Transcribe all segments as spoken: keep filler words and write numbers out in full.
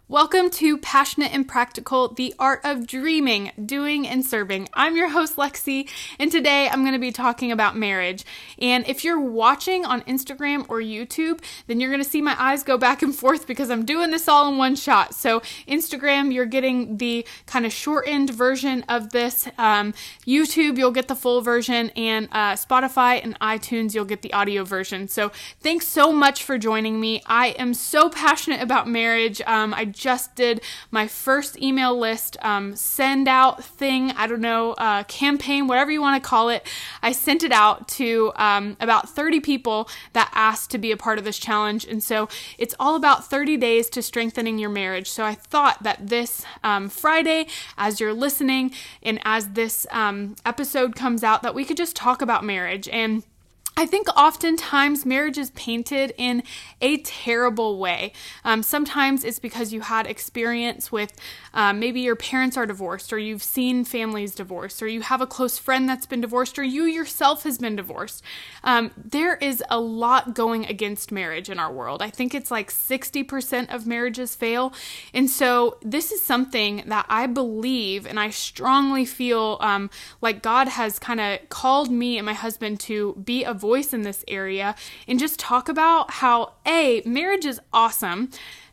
Welcome to Passionate and Practical, the art of dreaming, doing, and serving. I'm your host, Lexi, and today I'm going to be talking about marriage. And if you're watching on Instagram or YouTube, then you're going to see my eyes go back and forth because I'm doing this all in one shot. So Instagram, you're getting the kind of shortened version of this. Um, YouTube, you'll get the full version, and uh, Spotify and iTunes, you'll get the audio version. So thanks so much for joining me. I am so passionate about marriage. Um, I just did my first email list um, send out thing, I don't know, uh, campaign, whatever you want to call it. I sent it out to um, about thirty people that asked to be a part of this challenge. And so it's all about thirty days to strengthening your marriage. So I thought that this um, Friday, as you're listening and as this um, episode comes out, that we could just talk about marriage. And I think oftentimes marriage is painted in a terrible way. Um, sometimes it's because you had experience with um, maybe your parents are divorced, or you've seen families divorced, or you have a close friend that's been divorced, or you yourself has been divorced. Um, there is a lot going against marriage in our world. I think it's like sixty percent of marriages fail. And so this is something that I believe and I strongly feel um, like God has kind of called me and my husband to be a voice in this area and just talk about how A, marriage is awesome,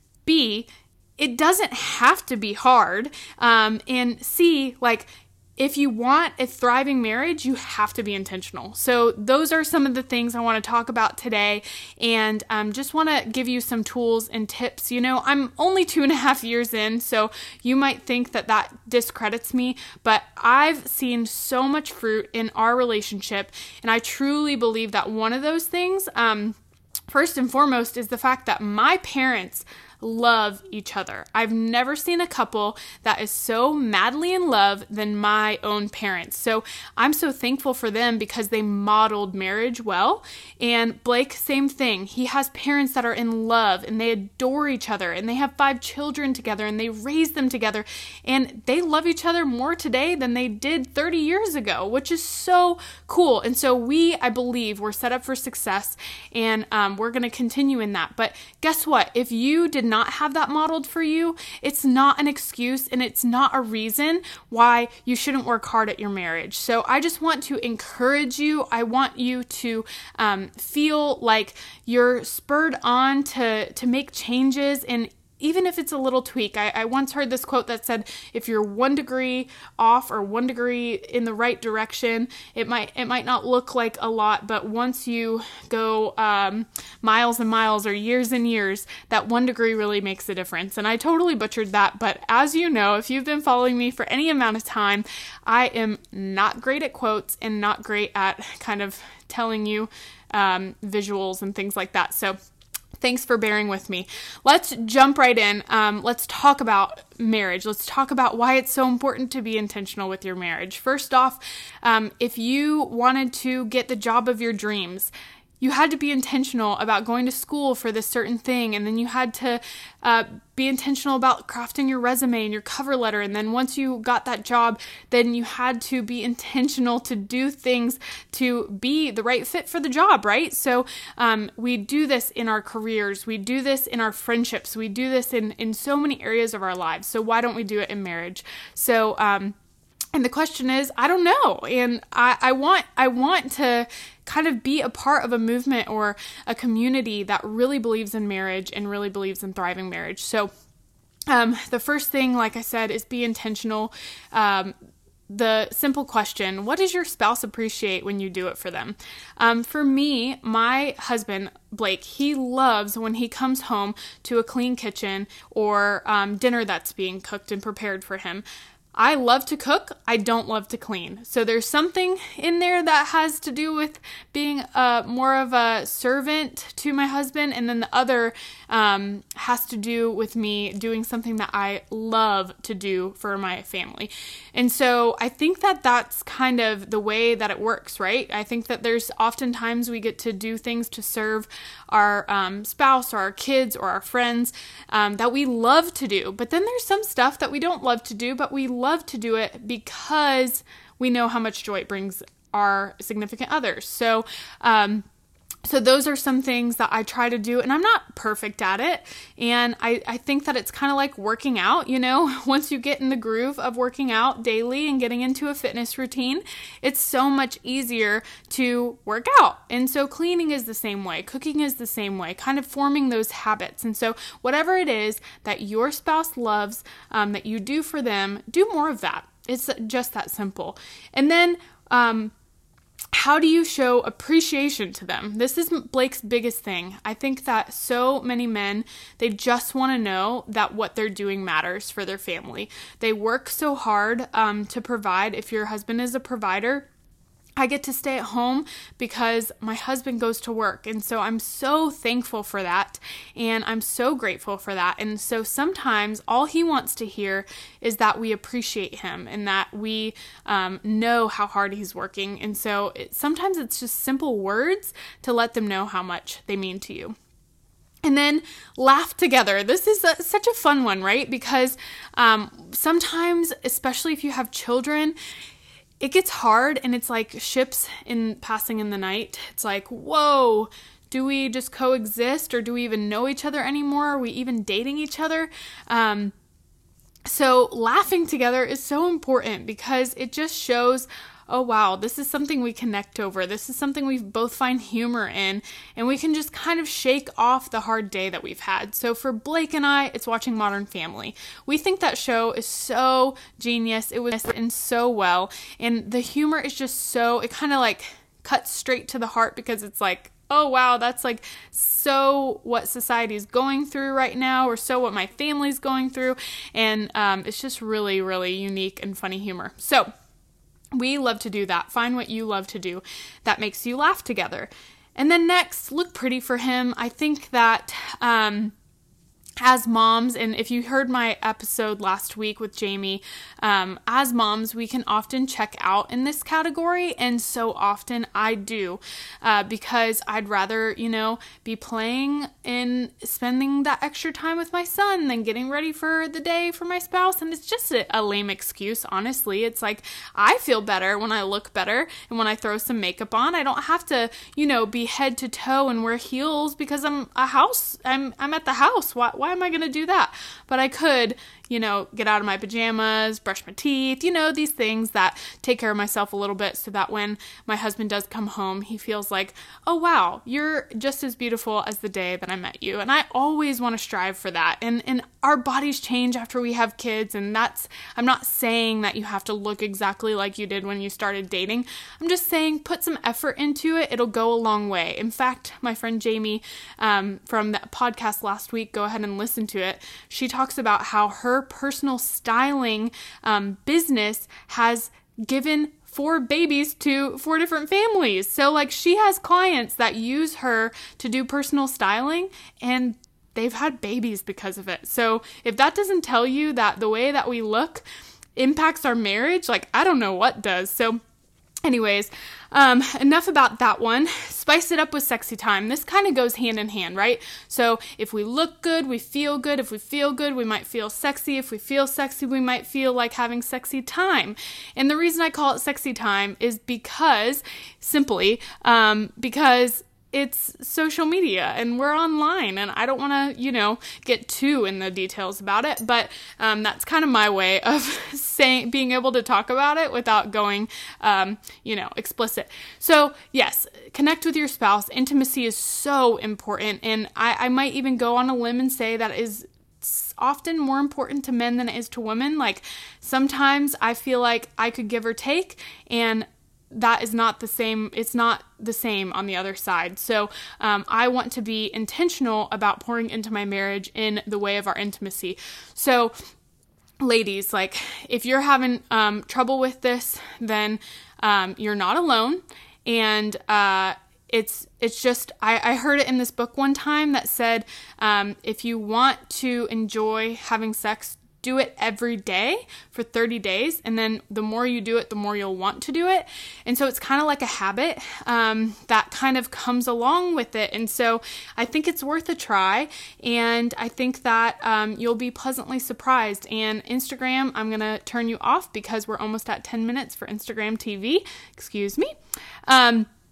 B, it doesn't have to be hard, um, and C, like, if you want a thriving marriage, you have to be intentional. So those are some of the things I want to talk about today, and um, just want to give you some tools and tips. You know, I'm only two and a half years in, so you might think that that discredits me, but I've seen so much fruit in our relationship, and I truly believe that one of those things, um, first and foremost, is the fact that my parents love each other. I've never seen a couple that is so madly in love than my own parents. So I'm so thankful for them because they modeled marriage well. And Blake, same thing. He has parents that are in love and they adore each other, and they have five children together and they raise them together, and they love each other more today than they did thirty years ago, which is so cool. And so we, I believe, we're set up for success, and um, we're going to continue in that. But guess what? If you did not have that modeled for you, it's not an excuse, and it's not a reason why you shouldn't work hard at your marriage. So I just want to encourage you. I want you to um, feel like you're spurred on to, to make changes, and even if it's a little tweak. I, I once heard this quote that said, if you're one degree off or one degree in the right direction, it might it might not look like a lot, but once you go um, miles and miles or years and years, that one degree really makes a difference. And I totally butchered that, but as you know, if you've been following me for any amount of time, I am not great at quotes and not great at kind of telling you um, visuals and things like that. So thanks for bearing with me. Let's jump right in. Um, let's talk about marriage. Let's talk about why it's so important to be intentional with your marriage. First off, um, if you wanted to get the job of your dreams, you had to be intentional about going to school for this certain thing, and then you had to uh, be intentional about crafting your resume and your cover letter, and then once you got that job, then you had to be intentional to do things to be the right fit for the job, right? So um, we do this in our careers, we do this in our friendships, we do this in, in so many areas of our lives, so why don't we do it in marriage? So, um, and the question is, I don't know, and I, I want I want to kind of be a part of a movement or a community that really believes in marriage and really believes in thriving marriage. So um, the first thing, like I said, is be intentional. Um, the simple question, what does your spouse appreciate when you do it for them? Um, for me, my husband, Blake, he loves when he comes home to a clean kitchen or um, dinner that's being cooked and prepared for him. I love to cook. I don't love to clean. So there's something in there that has to do with being a, more of a servant to my husband. And then the other um, has to do with me doing something that I love to do for my family. And so I think that that's kind of the way that it works, right? I think that there's oftentimes we get to do things to serve our um, spouse or our kids or our friends um, that we love to do. But then there's some stuff that we don't love to do, but we love to do it because we know how much joy it brings our significant others. So, um, So those are some things that I try to do, and I'm not perfect at it. And I, I think that it's kind of like working out, you know, once you get in the groove of working out daily and getting into a fitness routine, it's so much easier to work out. And so cleaning is the same way, cooking is the same way, kind of forming those habits. And so whatever it is that your spouse loves, um, that you do for them, do more of that. It's just that simple. And then, um, how do you show appreciation to them? This is Blake's biggest thing. I think that so many men, they just want to know that what they're doing matters for their family. They work so hard um, to provide. If your husband is a provider, I get to stay at home because my husband goes to work. And so I'm so thankful for that. And I'm so grateful for that. And so sometimes all he wants to hear is that we appreciate him and that we um, know how hard he's working. And so it, sometimes it's just simple words to let them know how much they mean to you. And then laugh together. This is a, such a fun one, right? Because um, sometimes, especially if you have children, it gets hard and it's like ships in passing in the night. It's like, whoa, do we just coexist or do we even know each other anymore? Are we even dating each other? Um, so laughing together is so important because it just shows, oh wow, this is something we connect over. This is something we both find humor in, and we can just kind of shake off the hard day that we've had. So for Blake and I, it's watching Modern Family. We think that show is so genius. It was written so well, and the humor is just so, it kind of like cuts straight to the heart because it's like, oh wow, that's like so what society is going through right now, or so what my family's going through, and um, it's just really, really unique and funny humor. So we love to do that. Find what you love to do that makes you laugh together. And then next, look pretty for him. I think that um, as moms, and if you heard my episode last week with Jamie, um, as moms, we can often check out in this category. And so often I do, uh, because I'd rather, you know, be playing and spending that extra time with my son than getting ready for the day for my spouse. And it's just a, a lame excuse, honestly. It's like, I feel better when I look better and when I throw some makeup on. I don't have to, you know, be head to toe and wear heels because I'm a house, I'm, I'm at the house. Why, why am I going to do that? But I could, you know, get out of my pajamas, brush my teeth, you know, these things that take care of myself a little bit so that when my husband does come home, he feels like, oh, wow, you're just as beautiful as the day that I met you. And I always want to strive for that. And, and our bodies change after we have kids. And that's, I'm not saying that you have to look exactly like you did when you started dating. I'm just saying put some effort into it. It'll go a long way. In fact, my friend Jamie um, from that podcast last week, go ahead and listen to it. She talks about how her personal styling um, business has given four babies to four different families. So like she has clients that use her to do personal styling and they've had babies because of it. So if that doesn't tell you that the way that we look impacts our marriage, like I don't know what does. So anyways, um, enough about that one. Spice it up with sexy time. This kind of goes hand in hand, right? So if we look good, we feel good. If we feel good, we might feel sexy. If we feel sexy, we might feel like having sexy time. And the reason I call it sexy time is because, simply, um, because it's social media and we're online and I don't want to, you know, get too in the details about it, but um, that's kind of my way of saying, being able to talk about it without going, um, you know, explicit. So yes, connect with your spouse. Intimacy is so important. And I, I might even go on a limb and say that is often more important to men than it is to women. Like sometimes I feel like I could give or take, and that is not the same. It's not the same on the other side. So um, I want to be intentional about pouring into my marriage in the way of our intimacy. So ladies, like if you're having um, trouble with this, then um, you're not alone. And uh, it's it's just, I, I heard it in this book one time that said, um, if you want to enjoy having sex, do it every day for thirty days. And then the more you do it, the more you'll want to do it. And so it's kind of like a habit um, that kind of comes along with it. And so I think it's worth a try. And I think that um, you'll be pleasantly surprised. And Instagram, I'm going to turn you off because we're almost at ten minutes for Instagram T V. Excuse me. Um,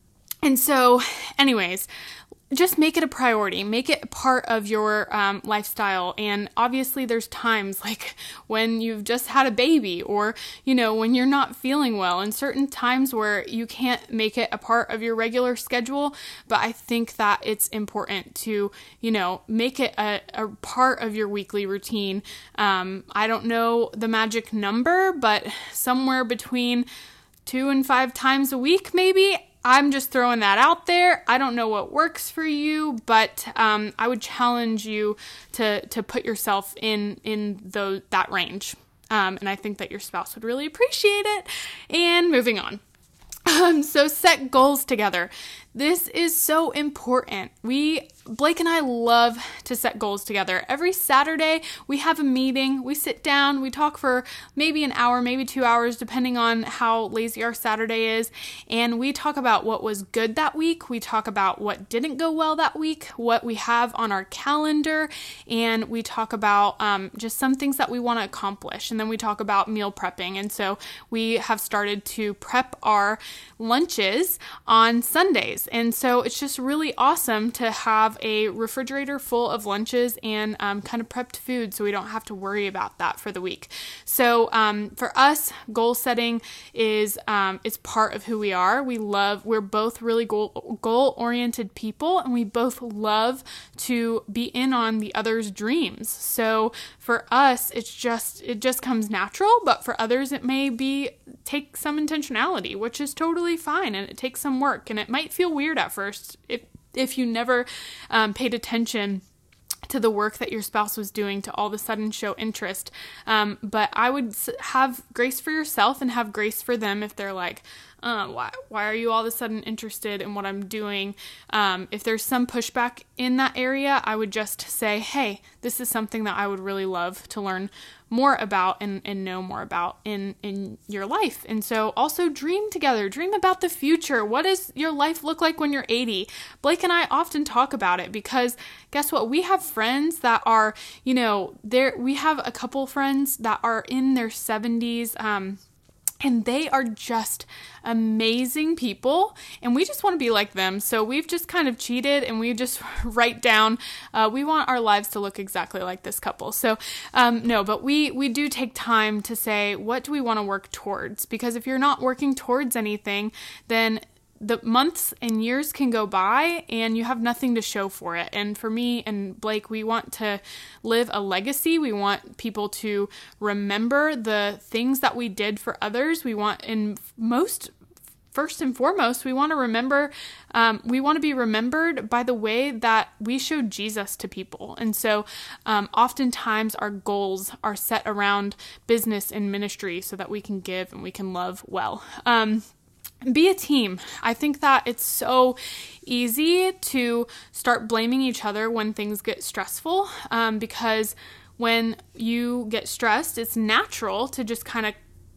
And so, anyways, just make it a priority. Make it a part of your um, lifestyle. And obviously there's times like when you've just had a baby, or, you know, when you're not feeling well, and certain times where you can't make it a part of your regular schedule. But I think that it's important to, you know, make it a, a part of your weekly routine. Um, I don't know the magic number, but somewhere between two and five times a week, maybe. I'm just throwing that out there. I don't know what works for you, but um, I would challenge you to to put yourself in in the, that range. Um, and I think that your spouse would really appreciate it. And moving on. Um, so set goals together. This is so important. We, Blake and I love to set goals together. Every Saturday we have a meeting, we sit down, we talk for maybe an hour, maybe two hours, depending on how lazy our Saturday is. And we talk about what was good that week. We talk about what didn't go well that week, what we have on our calendar, and we talk about um, just some things that we want to accomplish. And then we talk about meal prepping. And so we have started to prep our lunches on Sundays. And so it's just really awesome to have a refrigerator full of lunches and um, kind of prepped food, so we don't have to worry about that for the week. So um, for us, goal setting is um, it's part of who we are. We love, we're both really goal, goal-oriented people, and we both love to be in on the other's dreams. So for us, it's just, it just comes natural, but for others, it may be take some intentionality, which is totally fine, and it takes some work, and it might feel weird at first if if you never um, paid attention to the work that your spouse was doing to all of a sudden show interest. Um, but I would have grace for yourself and have grace for them if they're like, uh, why, why are you all of a sudden interested in what I'm doing? Um, if there's some pushback in that area, I would just say, hey, this is something that I would really love to learn more about and, and know more about in, in your life. And so also dream together, dream about the future. What does your life look like when you're eighty? Blake and I often talk about it because guess what? We have friends that are, you know, there, we have a couple friends that are in their seventies, um, and they are just amazing people, and we just want to be like them. So we've just kind of cheated, and we just write down, uh, we want our lives to look exactly like this couple. So um, no, but we, we do take time to say, what do we want to work towards? Because if you're not working towards anything, then the months and years can go by and you have nothing to show for it. And for me and Blake, we want to live a legacy. We want people to remember the things that we did for others. We want, in most, first and foremost, we want to remember, um, we want to be remembered by the way that we showed Jesus to people. And so um, oftentimes our goals are set around business and ministry so that we can give and we can love well. Um, Be a team. I think that it's so easy to start blaming each other when things get stressful, um, because when you get stressed, it's natural to just kind of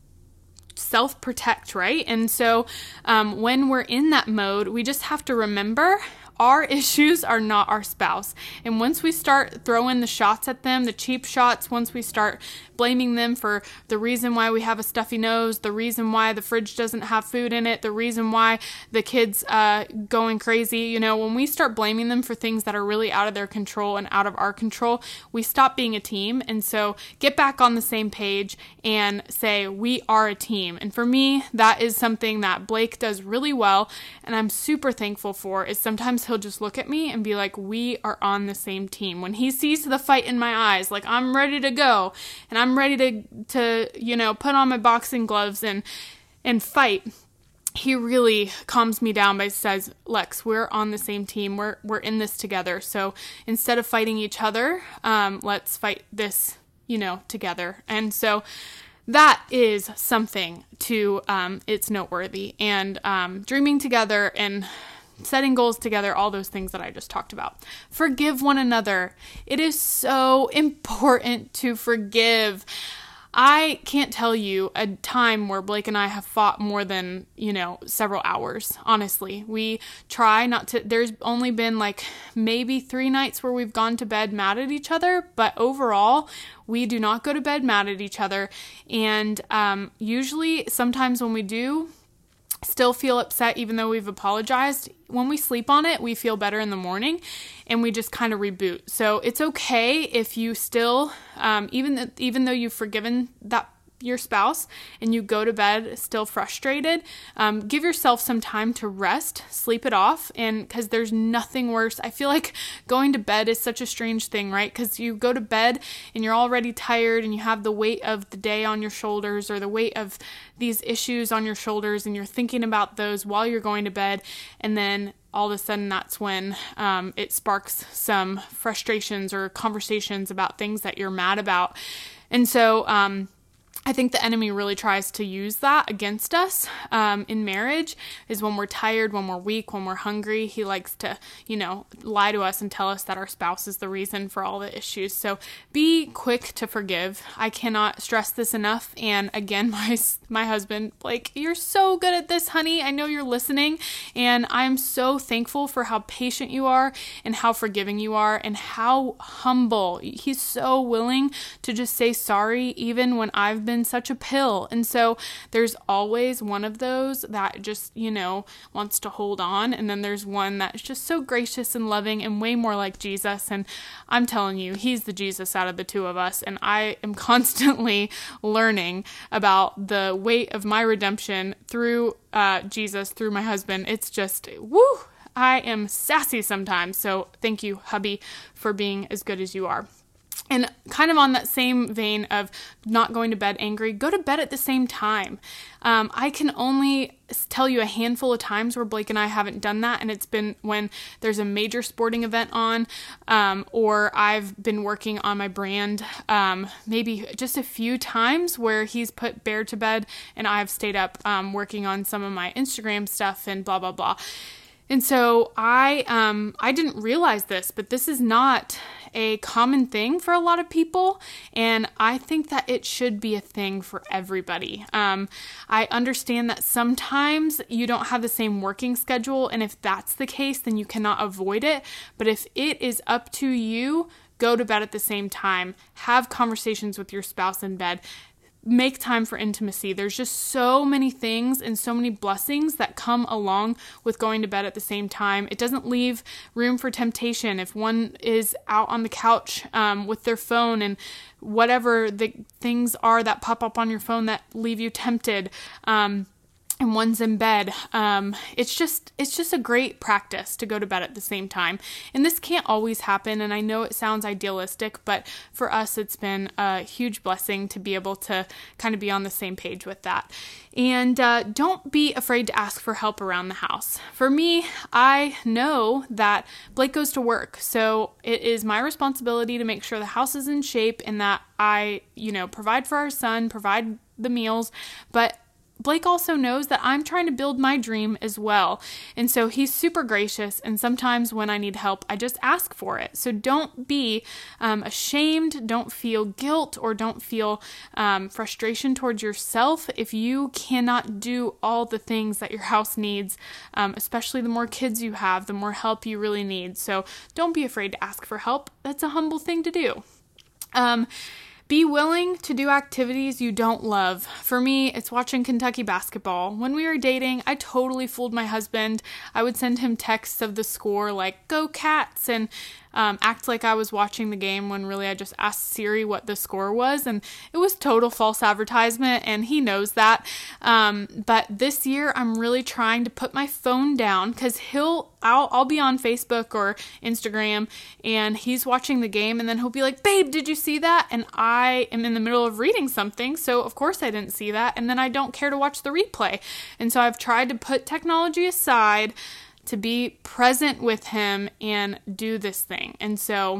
self-protect, right? And so um, when we're in that mode, we just have to remember our issues are not our spouse. And once we start throwing the shots at them, the cheap shots, once we start blaming them for the reason why we have a stuffy nose, the reason why the fridge doesn't have food in it, the reason why the kid's uh, going crazy, you know, when we start blaming them for things that are really out of their control and out of our control, we stop being a team. And so get back on the same page and say, we are a team. And for me, that is something that Blake does really well, and I'm super thankful for, is sometimes he'll just look at me and be like, we are on the same team. When he sees the fight in my eyes, like I'm ready to go and I'm ready to, to, you know, put on my boxing gloves and, and fight, he really calms me down by says, Lex, we're on the same team. We're, we're in this together. So instead of fighting each other, um, let's fight this, you know, together. And so that is something to, um, it's noteworthy, and, um, dreaming together and setting goals together, all those things that I just talked about. Forgive one another. It is so important to forgive. I can't tell you a time where Blake and I have fought more than, you know, several hours. Honestly, we try not to, there's only been like maybe three nights where we've gone to bed mad at each other, but overall, we do not go to bed mad at each other. And um, usually, sometimes when we do, still feel upset even though we've apologized, when we sleep on it, we feel better in the morning and we just kind of reboot. So it's okay if you still, um, even, th- even though you've forgiven that your spouse and you go to bed still frustrated, um, give yourself some time to rest, sleep it off. And because there's nothing worse. I feel like going to bed is such a strange thing, right? Because you go to bed and you're already tired and you have the weight of the day on your shoulders or the weight of these issues on your shoulders, and you're thinking about those while you're going to bed. And then all of a sudden that's when um, it sparks some frustrations or conversations about things that you're mad about. And so, um, I think the enemy really tries to use that against us um, in marriage, is when we're tired, when we're weak, when we're hungry. He likes to, you know, lie to us and tell us that our spouse is the reason for all the issues. So be quick to forgive. I cannot stress this enough. And again, my my husband, Blake, you're so good at this, honey. I know you're listening. And I'm so thankful for how patient you are and how forgiving you are and how humble. He's so willing to just say sorry, even when I've been such a pill. And so there's always one of those that just, you know, wants to hold on. And then there's one that's just so gracious and loving and way more like Jesus. And I'm telling you, he's the Jesus out of the two of us. And I am constantly learning about the weight of my redemption through uh, Jesus, through my husband. It's just, woo, I am sassy sometimes. So thank you, hubby, for being as good as you are. And kind of on that same vein of not going to bed angry, go to bed at the same time. Um, I can only tell you a handful of times where Blake and I haven't done that, and it's been when there's a major sporting event on, um, or I've been working on my brand, um, maybe just a few times where he's put Bear to bed and I've stayed up um, working on some of my Instagram stuff and blah, blah, blah. And so I um, I didn't realize this, but this is not a common thing for a lot of people, and I think that it should be a thing for everybody. Um, I understand that sometimes you don't have the same working schedule, and if that's the case, then you cannot avoid it. But if it is up to you, go to bed at the same time. Have conversations with your spouse in bed. Make time for intimacy. There's just so many things and so many blessings that come along with going to bed at the same time. It doesn't leave room for temptation. If one is out on the couch um, with their phone and whatever the things are that pop up on your phone that leave you tempted, um, and one's in bed, um, it's just it's just a great practice to go to bed at the same time. And this can't always happen, and I know it sounds idealistic, but for us, it's been a huge blessing to be able to kind of be on the same page with that. And uh, don't be afraid to ask for help around the house. For me, I know that Blake goes to work, so it is my responsibility to make sure the house is in shape and that I, you know, provide for our son, provide the meals, but Blake also knows that I'm trying to build my dream as well. And so he's super gracious. And sometimes when I need help, I just ask for it. So don't be um, ashamed. Don't feel guilt or don't feel um, frustration towards yourself if you cannot do all the things that your house needs, um, especially the more kids you have, the more help you really need. So don't be afraid to ask for help. That's a humble thing to do. Um, Be willing to do activities you don't love. For me, it's watching Kentucky basketball. When we were dating, I totally fooled my husband. I would send him texts of the score like, "Go Cats," and um, act like I was watching the game when really I just asked Siri what the score was, and it was total false advertisement, and he knows that. Um, but this year, I'm really trying to put my phone down because he'll, I'll, I'll be on Facebook or Instagram, and he's watching the game, and then he'll be like, "Babe, did you see that?" And I am in the middle of reading something, so of course I didn't see that, and then I don't care to watch the replay. And so I've tried to put technology aside to be present with him and do this thing. And so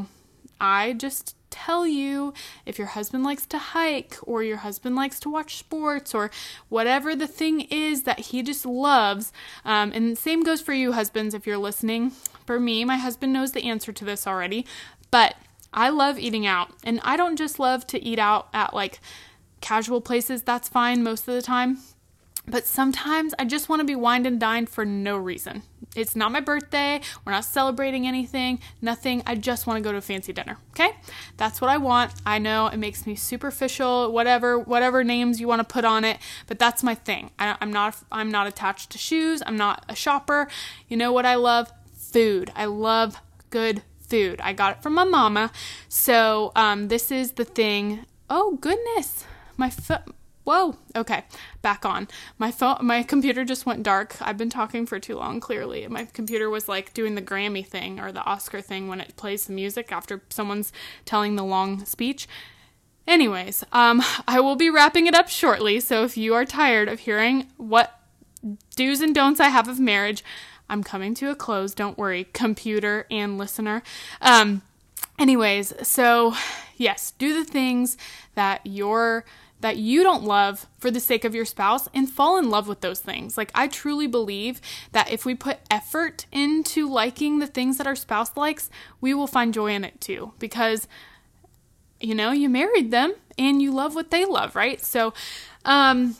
I just tell you, if your husband likes to hike or your husband likes to watch sports or whatever the thing is that he just loves, um, and the same goes for you husbands if you're listening. For me, my husband knows the answer to this already, but I love eating out. And I don't just love to eat out at like casual places. That's fine most of the time. But sometimes I just want to be wined and dined for no reason. It's not my birthday. We're not celebrating anything, nothing. I just want to go to a fancy dinner. Okay? That's what I want. I know it makes me superficial, whatever, whatever names you want to put on it, but that's my thing. I, I'm not, I'm not attached to shoes. I'm not a shopper. You know what I love? Food. I love good food. I got it from my mama. So, um, this is the thing. Oh goodness. My foot. Whoa. Okay. Back on. My phone, my computer just went dark. I've been talking for too long, clearly. My computer was like doing the Grammy thing or the Oscar thing when it plays the music after someone's telling the long speech. Anyways, um, I will be wrapping it up shortly. So if you are tired of hearing what do's and don'ts I have of marriage, I'm coming to a close. Don't worry, computer and listener. Um, anyways, so yes, do the things that you're that you don't love for the sake of your spouse and fall in love with those things. Like, I truly believe that if we put effort into liking the things that our spouse likes, we will find joy in it too, because, you know, you married them and you love what they love, right? So, um,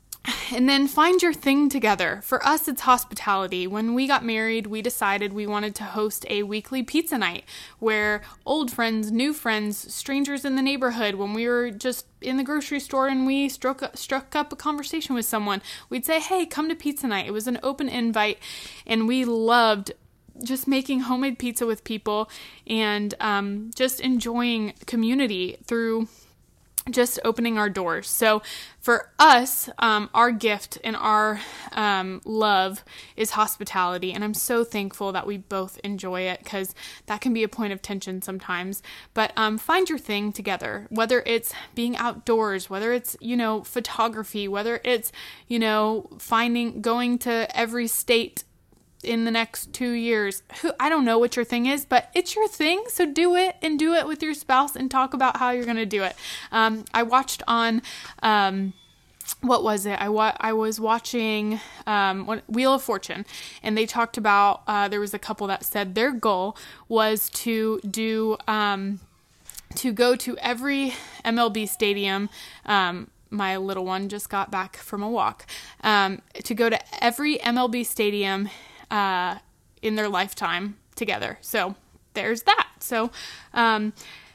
and then find your thing together. For us, it's hospitality. When we got married, we decided we wanted to host a weekly pizza night where old friends, new friends, strangers in the neighborhood, when we were just in the grocery store and we struck, struck up a conversation with someone, we'd say, hey, come to pizza night. It was an open invite, and we loved just making homemade pizza with people and um, just enjoying community through just opening our doors. So for us, um, our gift and our um, love is hospitality. And I'm so thankful that we both enjoy it, because that can be a point of tension sometimes. But um, find your thing together, whether it's being outdoors, whether it's, you know, photography, whether it's, you know, finding, going to every state in the next two years. Who, I don't know what your thing is, but it's your thing. So do it, and do it with your spouse, and talk about how you're going to do it. Um, I watched on, um, what was it? I wa- I was watching, um, Wheel of Fortune, and they talked about, uh, there was a couple that said their goal was to do, um, to go to every M L B stadium, um, my little one just got back from a walk, um, to go to every M L B stadium uh, in their lifetime together. So there's that. So, um,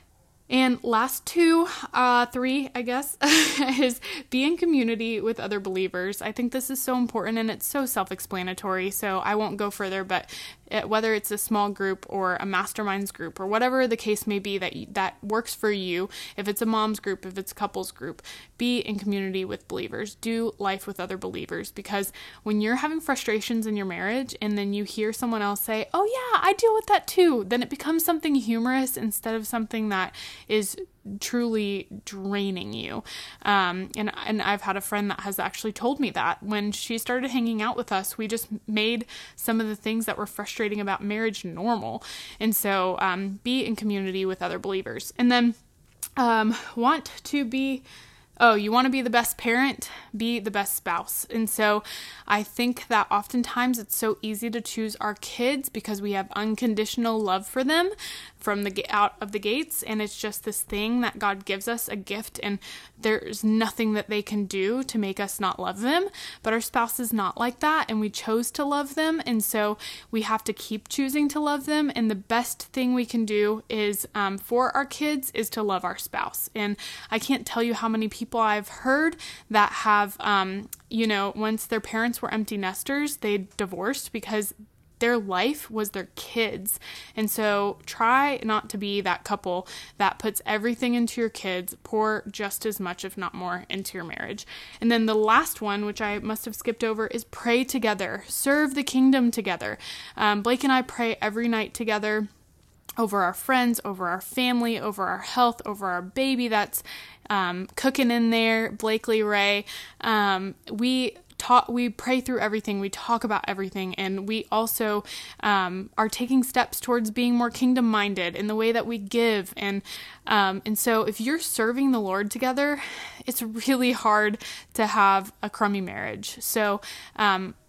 and last two, uh, three, I guess, is be in community with other believers. I think this is so important, and it's so self-explanatory, so I won't go further, but it, whether it's a small group or a masterminds group or whatever the case may be that you, that works for you, if it's a mom's group, if it's a couples group, be in community with believers. Do life with other believers, because when you're having frustrations in your marriage and then you hear someone else say, oh yeah, I deal with that too, then it becomes something humorous instead of something that is truly draining you. Um, and, and I've had a friend that has actually told me that when she started hanging out with us, we just made some of the things that were frustrating about marriage normal. And so, um, be in community with other believers. And then, um, want to be Oh, you want to be the best parent? Be the best spouse. And so I think that oftentimes it's so easy to choose our kids because we have unconditional love for them from the out of the gates. And it's just this thing that God gives us, a gift, and there's nothing that they can do to make us not love them. But our spouse is not like that, and we chose to love them. And so we have to keep choosing to love them. And the best thing we can do is um, for our kids is to love our spouse. And I can't tell you how many people People I've heard that have, um, you know, once their parents were empty nesters, they divorced because their life was their kids. And so try not to be that couple that puts everything into your kids, pour just as much, if not more, into your marriage. And then the last one, which I must have skipped over, is pray together, serve the kingdom together. Um, Blake and I pray every night together over our friends, over our family, over our health, over our baby that's um, cooking in there, Blakely Ray. Um, we talk, we pray through everything. We talk about everything. And we also um, are taking steps towards being more kingdom minded in the way that we give. And um, and so if you're serving the Lord together, it's really hard to have a crummy marriage. So um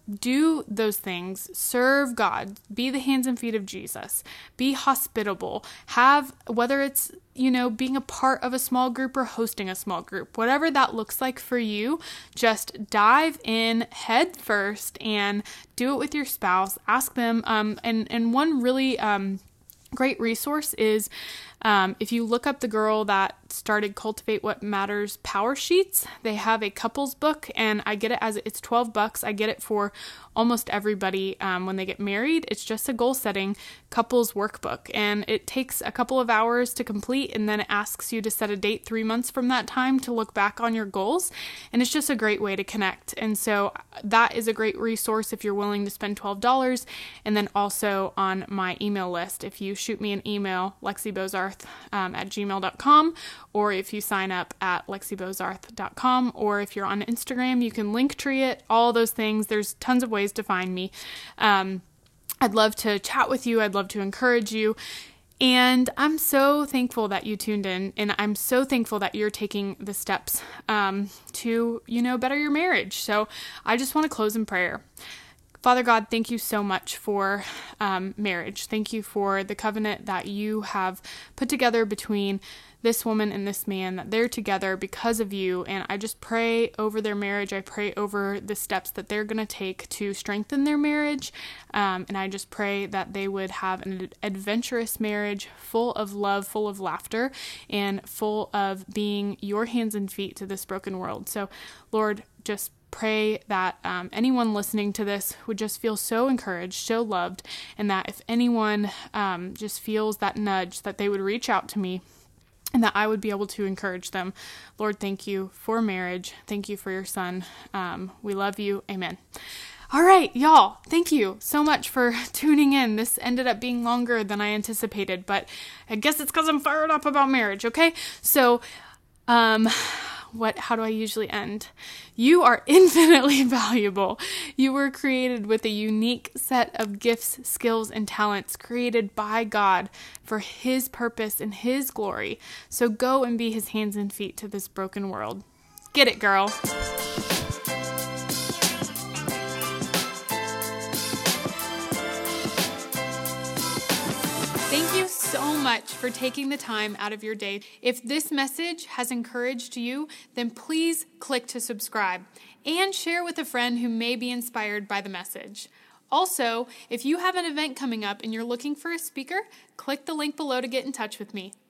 do those things, serve God, be the hands and feet of Jesus, be hospitable, have, whether it's, you know, being a part of a small group or hosting a small group, whatever that looks like for you, just dive in head first and do it with your spouse. Ask them. Um, and, and one really, um, great resource is um, if you look up the girl that started Cultivate What Matters Power Sheets, they have a couples book, and I get it as it's twelve bucks. I get it for almost everybody um, when they get married. It's just a goal setting couples workbook, and it takes a couple of hours to complete, and then it asks you to set a date three months from that time to look back on your goals, and it's just a great way to connect. And so that is a great resource if you're willing to spend twelve dollars. And then also on my email list, if you shoot me an email, lexi bozarth um, at gmail dot com, or if you sign up at lexi bozarth dot com, or if you're on Instagram, you can link tree it, all those things. There's tons of ways to find me. Um, I'd love to chat with you. I'd love to encourage you. And I'm so thankful that you tuned in, and I'm so thankful that you're taking the steps um, to, you know, better your marriage. So I just want to close in prayer. Father God, thank you so much for um, marriage. Thank you for the covenant that you have put together between this woman and this man, that they're together because of you. And I just pray over their marriage. I pray over the steps that they're going to take to strengthen their marriage. Um, and I just pray that they would have an adventurous marriage full of love, full of laughter, and full of being your hands and feet to this broken world. So, Lord, just pray that um, anyone listening to this would just feel so encouraged, so loved, and that if anyone um, just feels that nudge, that they would reach out to me and that I would be able to encourage them. Lord, thank you for marriage. Thank you for your son. Um, we love you. Amen. All right, y'all, thank you so much for tuning in. This ended up being longer than I anticipated, but I guess it's because I'm fired up about marriage, okay? So, um... What, how do I usually end? You are infinitely valuable. You were created with a unique set of gifts, skills, and talents created by God for His purpose and His glory. So go and be His hands and feet to this broken world. Get it, girl. Thank you so much for taking the time out of your day. If this message has encouraged you, then please click to subscribe and share with a friend who may be inspired by the message. Also, if you have an event coming up and you're looking for a speaker, click the link below to get in touch with me.